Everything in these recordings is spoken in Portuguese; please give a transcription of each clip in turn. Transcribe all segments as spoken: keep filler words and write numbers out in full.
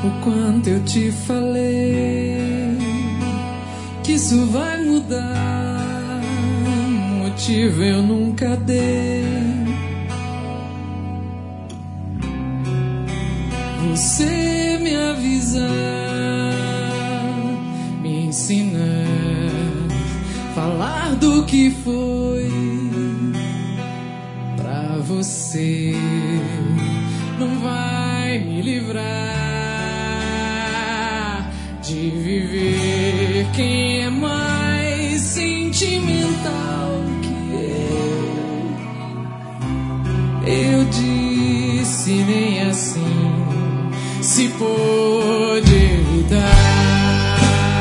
o quanto eu te falei que isso vai mudar. Motivo eu nunca dei. Você me avisar, me ensinar, falar do que foi pra você não vai me livrar de viver. Quem é mais sentimental que eu? Eu disse nem assim se pôde evitar.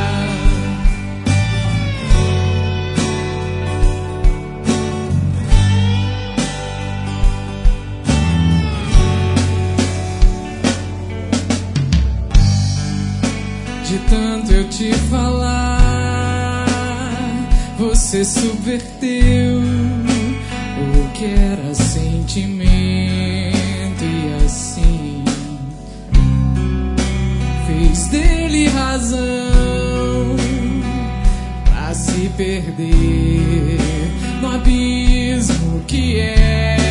De tanto eu te falar, você subverteu o que era sentimento e assim fez dele razão pra se perder no abismo que é